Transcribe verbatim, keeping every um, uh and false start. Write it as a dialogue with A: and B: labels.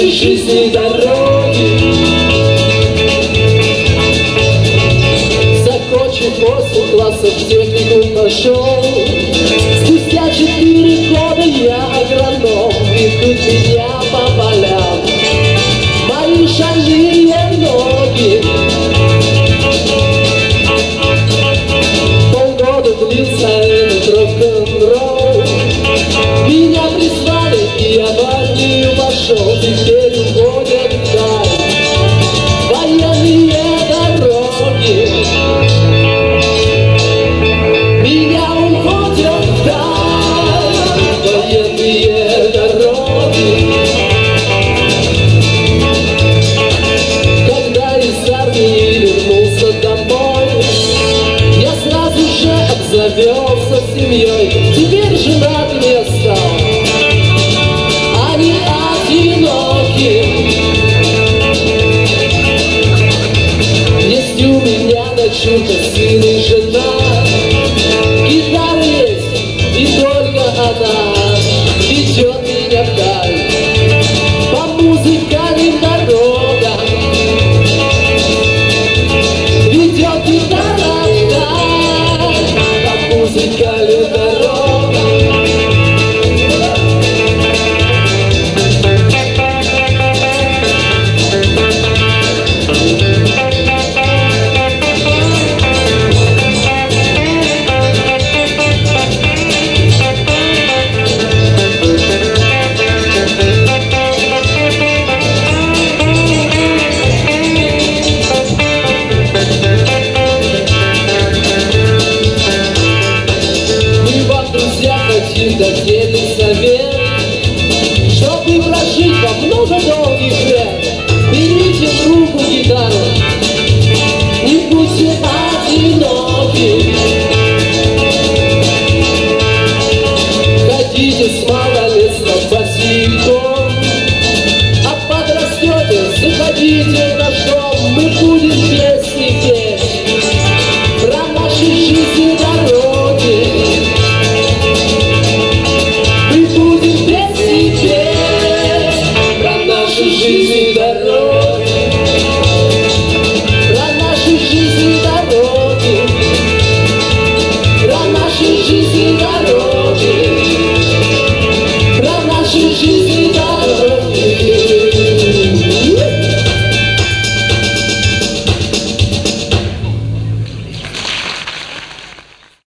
A: нашей жизни дороги. Закончив после классов технику пошел. Спустя четыре года я агроном, ведут меня по полям мои шальные ноги. Полгода длится этот рок-н-ролл. Меня призвали, и я в армию пошел. Теперь уходят вдаль военные дороги. Меня уходят вдаль военные дороги. Когда из армии вернулся домой, я сразу же обзавелся семьей. Теперь женат не стал, они одиноки. Есть у меня дочурка, сын и жена. Гитара есть, и только она ведет меня вдаль по музыкальным дорогам. Ведет гитара вдаль по музыкальным дорогам. Мы вам, друзья, хотим до